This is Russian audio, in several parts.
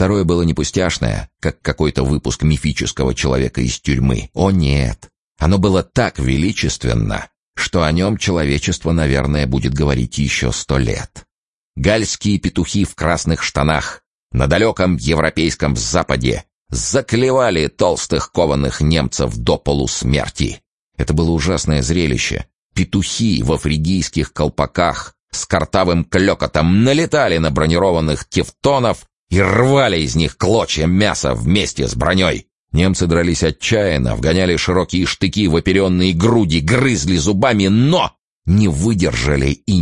Второе было не пустяшное, как какой-то выпуск мифического человека из тюрьмы. О нет! Оно было так величественно, что о нем человечество, наверное, будет говорить еще 100 лет. Гальские петухи в красных штанах на далеком европейском западе заклевали толстых кованых немцев до полусмерти. Это было ужасное зрелище. Петухи во фригийских колпаках с картавым клёкотом налетали на бронированных тевтонов и рвали из них клочья мяса вместе с броней. Немцы дрались отчаянно, вгоняли широкие штыки в оперенные груди, грызли зубами, но не выдержали, и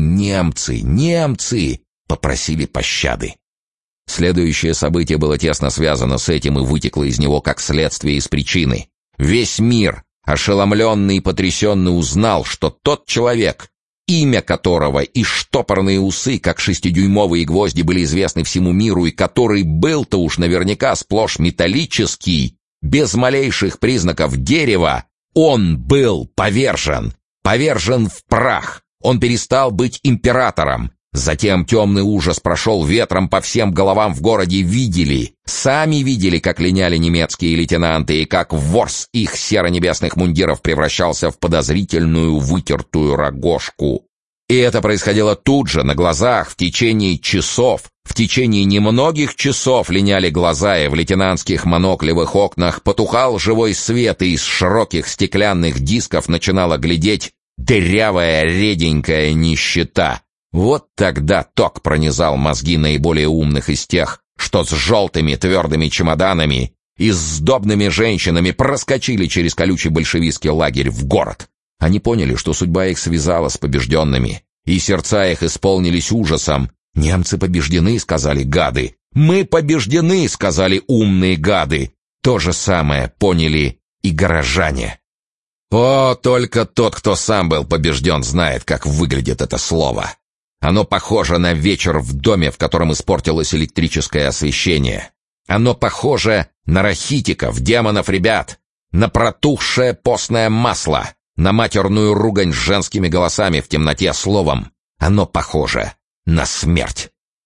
немцы попросили пощады. Следующее событие было тесно связано с этим и вытекло из него как следствие из причины. Весь мир, ошеломленный и потрясенный, узнал, что тот человек, имя которого и штопорные усы, как 6-дюймовые гвозди, были известны всему миру, и который был-то уж наверняка сплошь металлический, без малейших признаков дерева, он был повержен в прах. Он перестал быть императором. Затем темный ужас прошел ветром по всем головам в городе. Сами видели, как линяли немецкие лейтенанты и как ворс их серо-небесных мундиров превращался в подозрительную вытертую рогожку. И это происходило тут же, на глазах, в течение часов. В течение немногих часов линяли глаза, и в лейтенантских моноклевых окнах потухал живой свет, и из широких стеклянных дисков начинала глядеть дырявая реденькая нищета. Вот тогда ток пронизал мозги наиболее умных из тех, что с желтыми твердыми чемоданами и с сдобными женщинами проскочили через колючий большевистский лагерь в город. Они поняли, что судьба их связала с побежденными, и сердца их исполнились ужасом. «Немцы побеждены», — сказали гады. «Мы побеждены», — сказали умные гады. То же самое поняли и горожане. О, только тот, кто сам был побежден, знает, как выглядит это слово. Оно похоже на вечер в доме, в котором испортилось электрическое освещение. Оно похоже на рахитиков, демонов ребят, на протухшее постное масло, на матерную ругань с женскими голосами в темноте. Словом, оно похоже на смерть.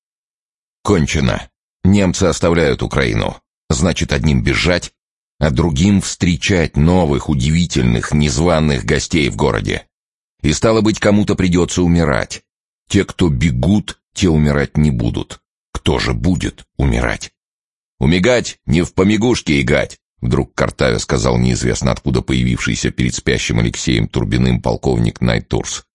Кончено. Немцы оставляют Украину. Значит, одним бежать, а другим встречать новых, удивительных, незваных гостей в городе. И стало быть, кому-то придется умирать. Те, кто бегут, те умирать не будут. Кто же будет умирать? «Умигать, не в помигушке игать», — вдруг картавя сказал неизвестно откуда появившийся перед спящим Алексеем Турбиным полковник Найтурс.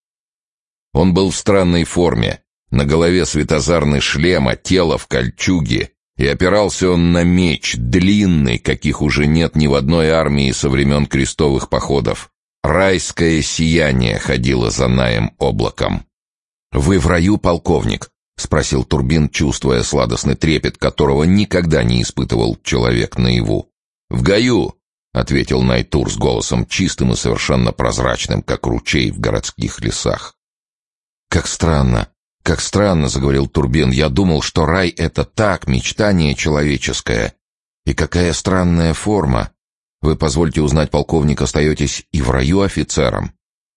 Он был в странной форме, на голове светозарный шлем, а тело в кольчуге, и опирался он на меч, длинный, каких уже нет ни в одной армии со времен крестовых походов. Райское сияние ходило за Наем облаком. «Вы в раю, полковник?» — спросил Турбин, чувствуя сладостный трепет, которого никогда не испытывал человек наяву. «В гаю», — ответил Найтурс голосом чистым и совершенно прозрачным, как ручей в городских лесах. «Как странно, — заговорил Турбин, — я думал, что рай — это так, мечтание человеческое. И какая странная форма. Вы, позвольте узнать, полковник, остаетесь и в раю офицером?»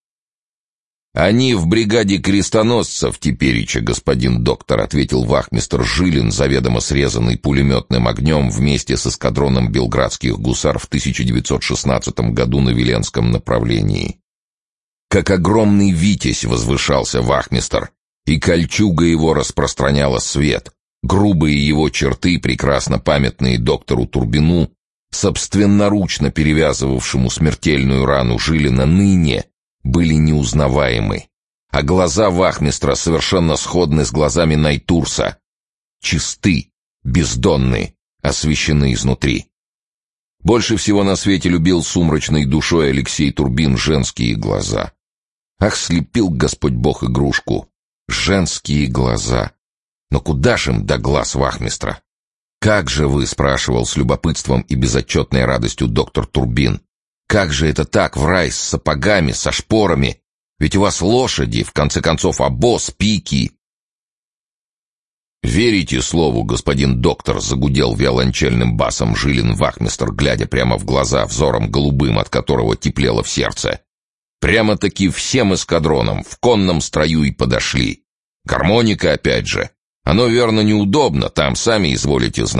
«Они в бригаде крестоносцев теперича, господин доктор», — ответил вахмистр Жилин, заведомо срезанный пулеметным огнем вместе с эскадроном белградских гусар в 1916 году на Виленском направлении. Как огромный витязь возвышался вахмистр, и кольчуга его распространяла свет. Грубые его черты, прекрасно памятные доктору Турбину, собственноручно перевязывавшему смертельную рану Жилина, ныне были неузнаваемы, а глаза вахмистра совершенно сходны с глазами Найтурса, чисты, бездонны, освещены изнутри. Больше всего на свете любил сумрачной душой Алексей Турбин женские глаза. Ах, слепил Господь Бог игрушку! Женские глаза! Но куда ж им до глаз вахмистра? «Как же вы?» — спрашивал с любопытством и безотчетной радостью доктор Турбин. «Как же это так, в рай с сапогами, со шпорами? Ведь у вас лошади, в конце концов, обоз, пики». «Верите слову, господин доктор?» — загудел виолончельным басом Жилин вахмистр, глядя прямо в глаза взором голубым, от которого теплело в сердце. «Прямо-таки всем эскадроном, в конном строю и подошли. Гармоника опять же. Оно, верно, неудобно, там сами изволите знать.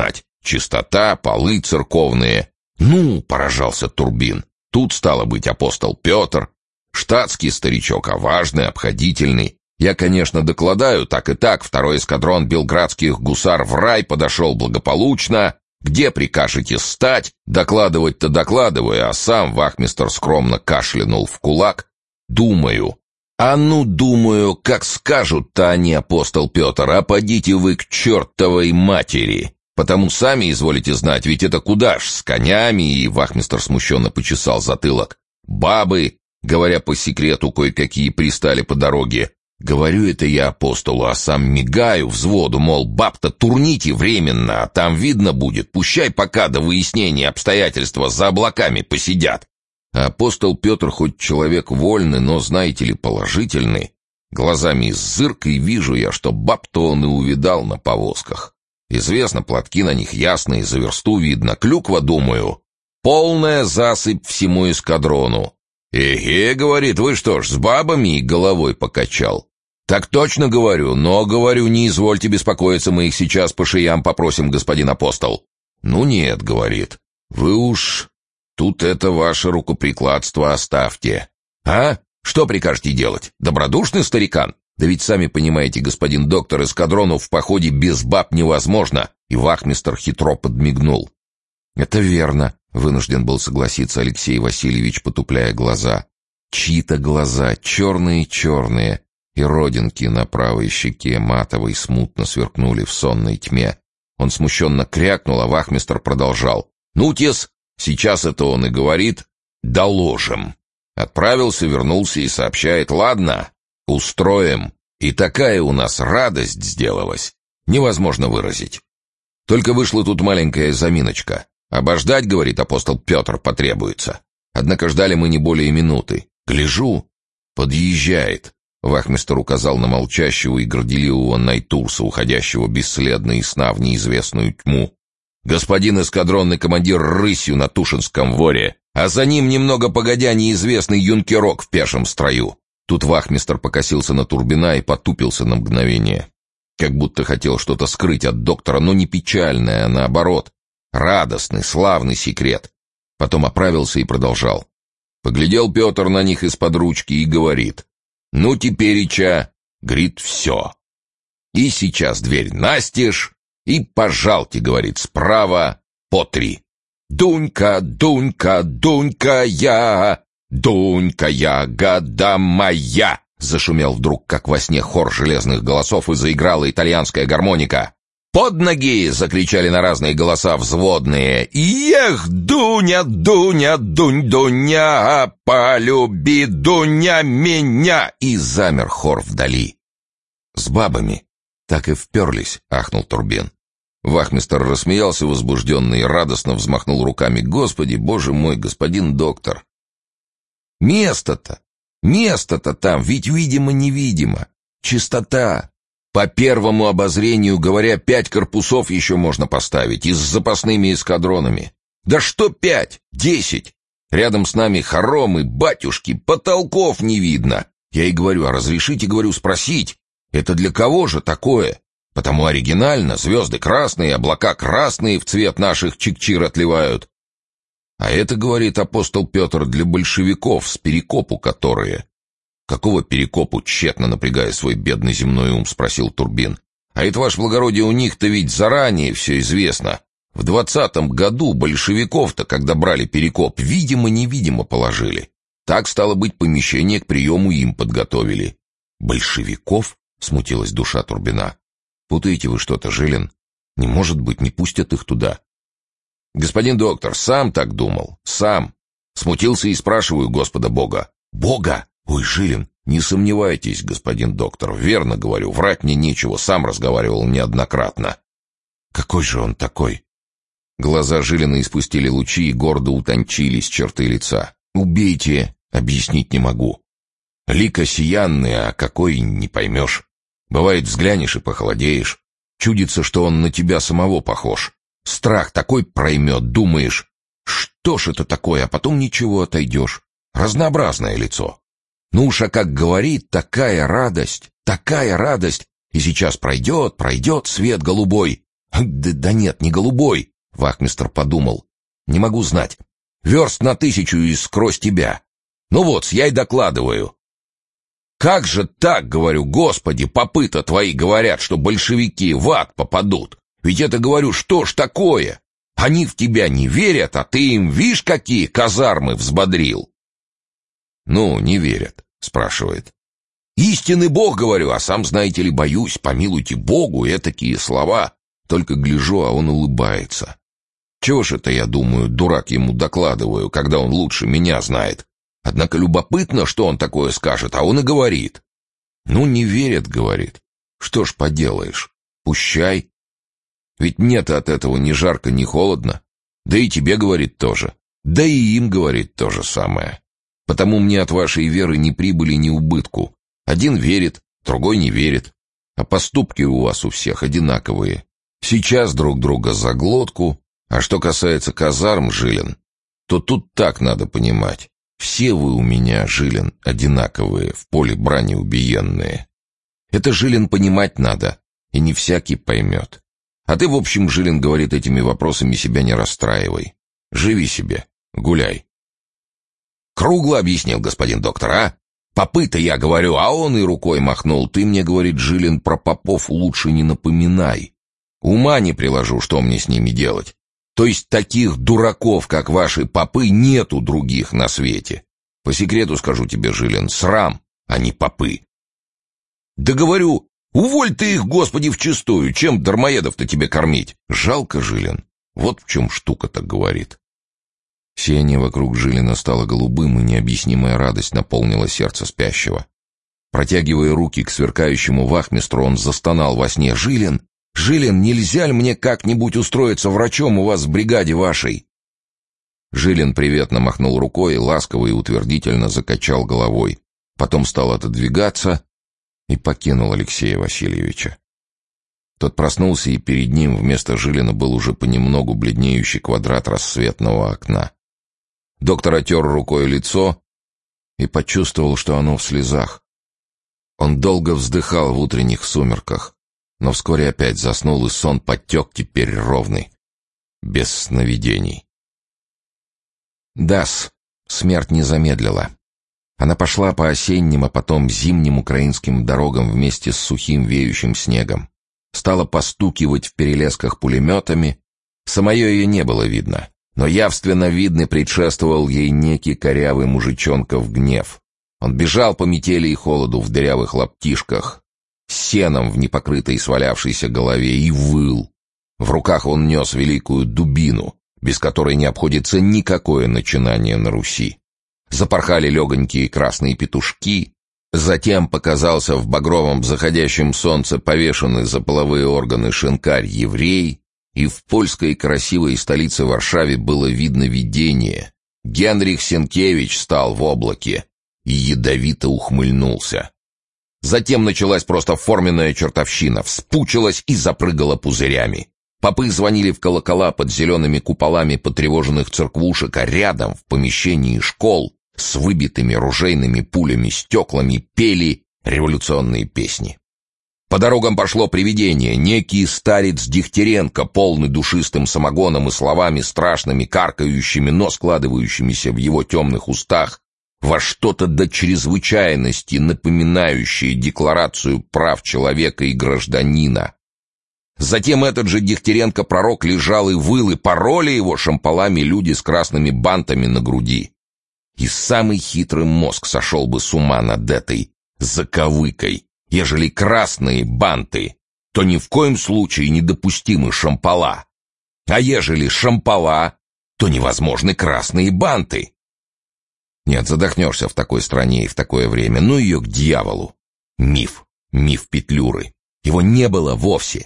чистота, полы церковные. Ну, поражался Турбин, тут стало быть апостол Петр. Штатский старичок, а важный, обходительный. Я, конечно, докладаю, так и так, второй эскадрон белградских гусар в рай подошел благополучно. Где прикажете стать? Докладывать-то докладываю, а сам вахмистр скромно кашлянул в кулак. Думаю. А ну, думаю, как скажут-то они, апостол Петр, а подите вы к чертовой матери. Потому сами изволите знать, ведь это куда ж, с конями, и вахмистр смущенно почесал затылок. Бабы, говоря по секрету, кое-какие пристали по дороге. Говорю это я апостолу, а сам мигаю взводу, мол, баб-то турните временно, а там видно будет, пущай пока до выяснения обстоятельства за облаками посидят. А апостол Петр хоть человек вольный, но, знаете ли, положительный. Глазами из зырка и вижу я, что баб-то он и увидал на повозках. Известно, платки на них ясные, за версту видно. Клюква, думаю, полная засыпь всему эскадрону. «Эге, — говорит, — вы что ж, с бабами?» — и головой покачал. «Так точно говорю, но, говорю, не извольте беспокоиться, мы их сейчас по шеям попросим, господин апостол». «Ну нет, — говорит, — вы уж тут это ваше рукоприкладство оставьте». «А? Что прикажете делать? Добродушный старикан? Да ведь сами понимаете, господин доктор, эскадрону в походе без баб невозможно». И вахмистр хитро подмигнул. «Это верно», — вынужден был согласиться Алексей Васильевич, потупляя глаза. Чьи-то глаза, черные-черные, и родинки на правой щеке матовой смутно сверкнули в сонной тьме. Он смущенно крякнул, а вахмистр продолжал. «Ну-тес, сейчас это он и говорит, доложим». Отправился, вернулся и сообщает: «Ладно, устроим». И такая у нас радость сделалась, невозможно выразить. Только вышла тут маленькая заминочка. «Обождать, — говорит, — апостол Петр, потребуется». Однако ждали мы не более минуты. Гляжу, подъезжает. Вахмистр указал на молчащего и горделивого найтурса, уходящего бесследно из сна в неизвестную тьму. Господин эскадронный командир рысью на Тушинском воре, а за ним немного погодя неизвестный юнкерок в пешем строю. Тут вахмистр покосился на Турбина и потупился на мгновение. Как будто хотел что-то скрыть от доктора, но не печальное, а наоборот. Радостный, славный секрет. Потом оправился и продолжал. Поглядел Петр на них из-под ручки и говорит: «Ну, тепереча, говорит, все. И сейчас дверь настежь, и пожалуйте, говорит, справа по 3. Дунька, Дунька, Дунька я, Дунька ягода моя!» Зашумел вдруг, как во сне, хор железных голосов, и заиграла итальянская гармоника. «Под ноги!» — закричали на разные голоса взводные. «Ех, Дуня, Дуня, Дунь, Дуня, полюби, Дуня, меня!» И замер хор вдали. «С бабами так и вперлись», — ахнул Турбин. Вахмистр рассмеялся возбужденно и радостно взмахнул руками. «Господи, боже мой, господин доктор! Место-то там, ведь видимо-невидимо. Чистота. По первому обозрению, говоря, 5 корпусов еще можно поставить, и с запасными эскадронами. Да что 5? 10. Рядом с нами хоромы, батюшки, потолков не видно. Я и говорю, а разрешите, говорю, спросить, это для кого же такое? Потому оригинально, звезды красные, облака красные в цвет наших чикчир отливают. А это, говорит апостол Петр, для большевиков, с перекопу которые. «Какого перекопу?» — тщетно напрягая свой бедный земной ум, спросил Турбин. «А это, ваше благородие, у них-то ведь заранее все известно. В 20-м году большевиков-то, когда брали перекоп, видимо-невидимо положили. Так, стало быть, помещение к приему им подготовили». «Большевиков?» — смутилась душа Турбина. «Путаете вы что-то, Жилин? Не может быть, не пустят их туда». «Господин доктор, сам так думал, сам. Смутился и спрашиваю Господа Бога». «Бога? Ой, Жилин, не сомневайтесь, господин доктор, верно говорю, врать мне нечего, сам разговаривал неоднократно». «Какой же он такой?» Глаза Жилина испустили лучи и гордо утончились черты лица. «Убейте, объяснить не могу. Лик осиянный, а какой не поймешь. Бывает, взглянешь и похолодеешь. Чудится, что он на тебя самого похож. Страх такой проймет, думаешь, что ж это такое, а потом ничего, отойдешь. Разнообразное лицо. Ну уж, а как говорит, такая радость, и сейчас пройдет свет голубой. Да нет, не голубой, Вахмистр подумал. Не могу знать. Верст на 1000 и скрозь тебя. Ну вот, я и докладываю. Как же так, говорю, господи, попы-то твои говорят, что большевики в ад попадут. Ведь это, говорю, что ж такое? Они в тебя не верят, а ты им, вишь, какие казармы взбодрил. Ну, не верят, спрашивает. Истинный Бог, говорю, а сам, знаете ли, боюсь, помилуйте Богу, этакие слова. Только гляжу, а он улыбается. Чего ж это, я думаю, дурак ему докладываю, когда он лучше меня знает. Однако любопытно, что он такое скажет, а он и говорит. Ну, не верят, говорит. Что ж поделаешь, пущай. Ведь мне-то от этого ни жарко, ни холодно. Да и тебе, говорит, тоже. Да и им, говорит, то же самое. Потому мне от вашей веры ни прибыли, ни убытку. Один верит, другой не верит. А поступки у вас у всех одинаковые. Сейчас друг друга за глотку. А что касается казарм, Жилин, то тут так надо понимать. Все вы у меня, Жилин, одинаковые, в поле брани убиенные. Это, Жилин, понимать надо, и не всякий поймет. А ты, в общем, Жилин, говорит, этими вопросами себя не расстраивай. Живи себе, гуляй. Кругло объяснил господин доктор, а? Попы-то я говорю, а он и рукой махнул. Ты мне, говорит, Жилин, про попов лучше не напоминай. Ума не приложу, что мне с ними делать. То есть таких дураков, как ваши попы, нету других на свете. По секрету скажу тебе, Жилин, срам, а не попы. Да говорю, уволь ты их, Господи, вчистую, чем дармоедов-то тебе кормить? Жалко, Жилин, вот в чем штука-то, говорит. Сияние вокруг Жилина стало голубым, и необъяснимая радость наполнила сердце спящего. Протягивая руки к сверкающему вахмистру, он застонал во сне. «Жилин! Жилин, нельзя ли мне как-нибудь устроиться врачом у вас в бригаде вашей?» Жилин приветно махнул рукой, ласково и утвердительно закачал головой. Потом стал отодвигаться и покинул Алексея Васильевича. Тот проснулся, и перед ним вместо Жилина был уже понемногу бледнеющий квадрат рассветного окна. Доктор отер рукой лицо и почувствовал, что оно в слезах. Он долго вздыхал в утренних сумерках, но вскоре опять заснул, и сон потек теперь ровный, без сновидений. Да-с, смерть не замедлила. Она пошла по осенним, а потом зимним украинским дорогам вместе с сухим веющим снегом. Стала постукивать в перелесках пулеметами. Самое ее не было видно, но явственно видный предшествовал ей некий корявый мужичонков гнев. Он бежал по метели и холоду в дырявых лаптишках, с сеном в непокрытой свалявшейся голове, и выл. В руках он нес великую дубину, без которой не обходится никакое начинание на Руси. Запорхали легонькие красные петушки. Затем показался в багровом заходящем солнце повешенный за половые органы шинкарь-еврей, и в польской красивой столице Варшаве было видно видение. Генрих Сенкевич стал в облаке и ядовито ухмыльнулся. Затем началась просто форменная чертовщина, вспучилась и запрыгала пузырями. Попы звонили в колокола под зелеными куполами потревоженных церквушек, а рядом, в помещении школ, с выбитыми ружейными пулями стеклами, пели революционные песни. По дорогам пошло привидение, некий старец Дегтяренко, полный душистым самогоном и словами страшными, каркающими, но складывающимися в его темных устах во что-то до чрезвычайности напоминающее декларацию прав человека и гражданина. Затем этот же Дегтяренко-пророк лежал и выл, и пороли его шомполами люди с красными бантами на груди. И самый хитрый мозг сошел бы с ума над этой заковыкой. Ежели красные банты, то ни в коем случае недопустимы шомпола. А ежели шомпола, то невозможны красные банты. Нет, задохнешься в такой стране и в такое время. Ну ее к дьяволу. Миф Петлюры. Его не было вовсе.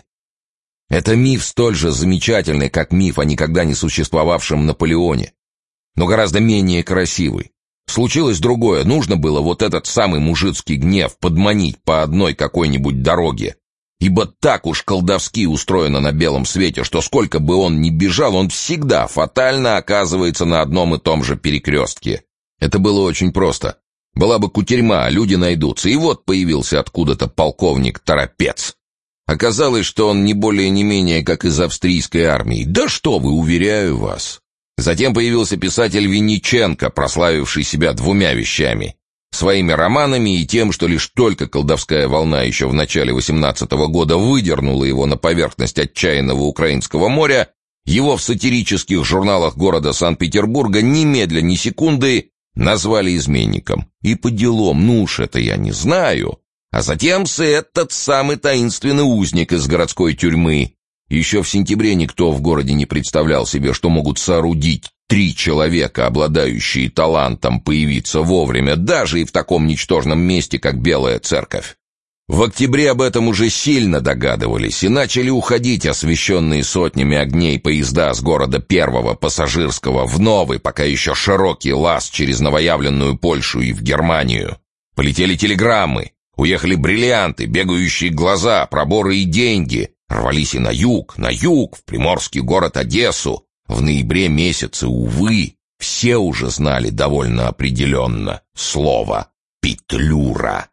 Это миф столь же замечательный, как миф о никогда не существовавшем Наполеоне, но гораздо менее красивый. Случилось другое. Нужно было вот этот самый мужицкий гнев подманить по одной какой-нибудь дороге. Ибо так уж колдовски устроено на белом свете, что сколько бы он ни бежал, он всегда фатально оказывается на одном и том же перекрестке. Это было очень просто. Была бы кутерьма, люди найдутся. И вот появился откуда-то полковник Торопец. Оказалось, что он не более не менее, как из австрийской армии. Да что вы, уверяю вас. Затем появился писатель Винниченко, прославивший себя двумя вещами: своими романами и тем, что лишь только колдовская волна еще в начале 18-го года выдернула его на поверхность отчаянного украинского моря, его в сатирических журналах города Санкт-Петербурга немедля ни секунды назвали изменником. И по делам, ну уж это я не знаю. А затем этот самый таинственный узник из городской тюрьмы. Еще в сентябре никто в городе не представлял себе, что могут соорудить 3 человека, обладающие талантом появиться вовремя, даже и в таком ничтожном месте, как Белая Церковь. В октябре об этом уже сильно догадывались и начали уходить освещенные сотнями огней поезда с города Первого Пассажирского в новый, пока еще широкий лаз через новоявленную Польшу и в Германию. Полетели телеграммы, уехали бриллианты, бегающие глаза, проборы и деньги. Рвались и на юг, в приморский город Одессу. В ноябре месяце, увы, все уже знали довольно определенно слово «Петлюра».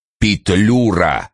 «Петлюра!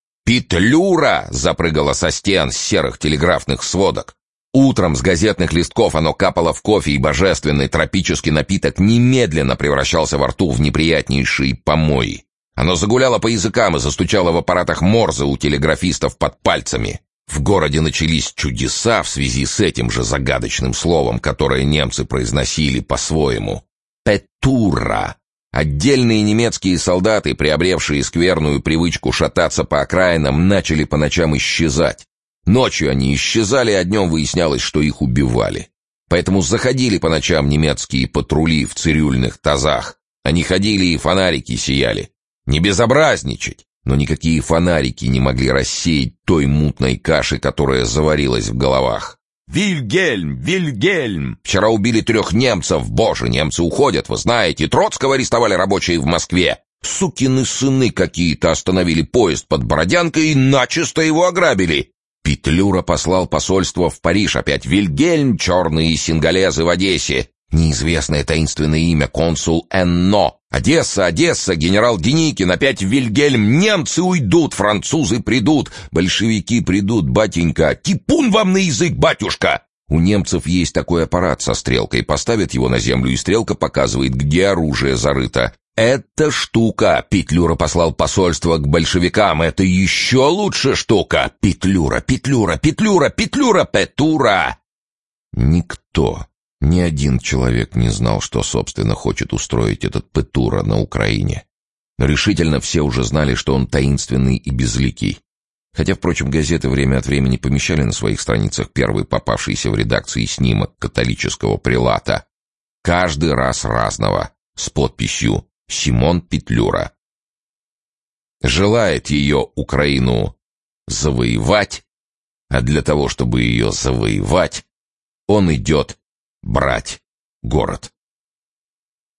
Петлюра!» запрыгало со стен с серых телеграфных сводок. Утром с газетных листков оно капало в кофе, и божественный тропический напиток немедленно превращался во рту в неприятнейшие помои. Оно загуляло по языкам и застучало в аппаратах Морзе у телеграфистов под пальцами. В городе начались чудеса в связи с этим же загадочным словом, которое немцы произносили по-своему. «Петура». Отдельные немецкие солдаты, приобревшие скверную привычку шататься по окраинам, начали по ночам исчезать. Ночью они исчезали, а днем выяснялось, что их убивали. Поэтому заходили по ночам немецкие патрули в цирюльных тазах. Они ходили и фонарики сияли. Не безобразничать, но никакие фонарики не могли рассеять той мутной каши, которая заварилась в головах. «Вильгельм! Вильгельм! Вчера убили 3 немцев! Боже, немцы уходят, вы знаете! Троцкого арестовали рабочие в Москве! Сукины сыны какие-то остановили поезд под Бородянкой и начисто его ограбили!» Петлюра послал посольство в Париж опять. «Вильгельм! Черные сингалезы в Одессе!» Неизвестное таинственное имя, консул Энно. «Одесса, Одесса, генерал Деникин, опять Вильгельм, немцы уйдут, французы придут, большевики придут, батенька, типун вам на язык, батюшка!» У немцев есть такой аппарат со стрелкой, поставят его на землю, и стрелка показывает, где оружие зарыто. «Это штука!» Петлюра послал посольство к большевикам. «Это еще лучше штука!» Петлюра, Петлюра, Петлюра, Петлюра, Петура! Никто, ни один человек не знал, что, собственно, хочет устроить этот Петура на Украине. Но решительно все уже знали, что он таинственный и безликий. Хотя, впрочем, газеты время от времени помещали на своих страницах первый попавшийся в редакции снимок католического прелата. Каждый раз разного, с подписью «Симон Петлюра». Желает ее Украину завоевать, а для того, чтобы ее завоевать, он идет брать город.